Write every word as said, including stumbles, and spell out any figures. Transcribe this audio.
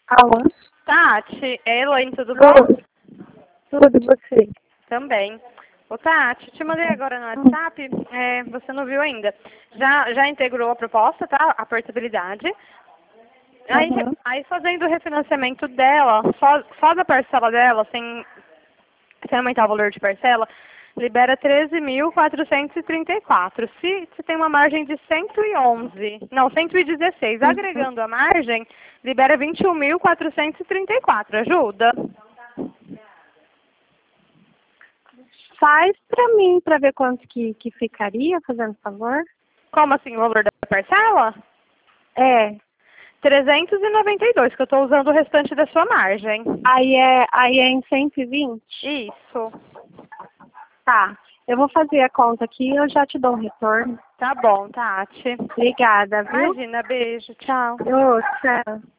Alô? Tati, é Elaine, tudo bom? Oi. Tudo, e você? Também. Ô Tati, te mandei agora no WhatsApp, é, você não viu ainda. Já, já integrou a proposta, tá? A portabilidade. Aí, Uhum. aí fazendo o refinanciamento dela, só, só da parcela dela, sem, sem aumentar o valor de parcela, libera treze mil quatrocentos e trinta e quatro. Se, se tem uma margem de cento e onze, não, cento e dezesseis, Uhum. agregando a margem, libera vinte e um mil quatrocentos e trinta e quatro. Ajuda? Faz pra mim, pra ver quanto que, que ficaria, fazendo favor. Como assim o valor da parcela? É. trezentos e noventa e dois, que eu estou usando o restante da sua margem. Aí é, aí é em cento e vinte? Isso. Tá. Eu vou fazer a conta aqui e eu já te dou um retorno. Tá bom, Tati. Obrigada, viu? Imagina, beijo, tchau. Ô, tchau.